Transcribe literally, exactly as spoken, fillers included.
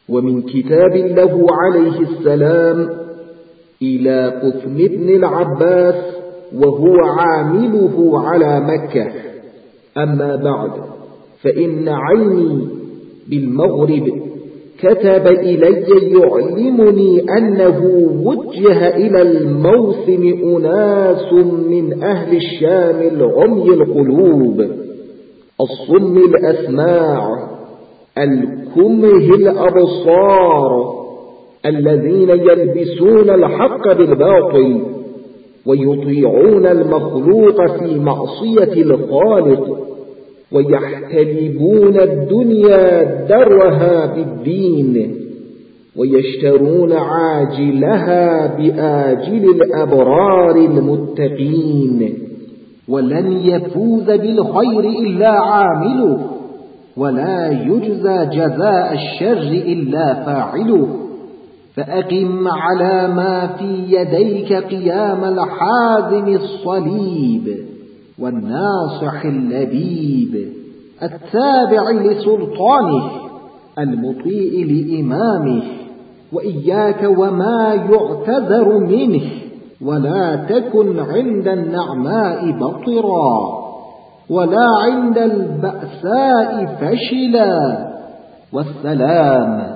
ومن كتاب له عليه السلام إلى قثم بن العباس وهو عامله على مكة. أما بعد، فإن عيني بالمغرب كتب إلي يعلمني أنه وجه إلى الموسم أناس من أهل الشام العمي القلوب الصم الأسماع الكمه الأبصار، الذين يلبسون الحق بالباطل ويطيعون المخلوق في معصية الخالق، ويحتلبون الدنيا درها بالدين، ويشترون عاجلها بآجل الأبرار المتقين. ولن يفوز بالخير إلا عامله، ولا يجزى جزاء الشر إلا فاعله. فأقم على ما في يديك قيام الحازم الصليب والناصح اللبيب التابع لسلطانه المطيع لإمامه، وإياك وما يعتذر منه، ولا تكن عند النعماء بطرا، ولا عند البأساء فشلا. والسلام.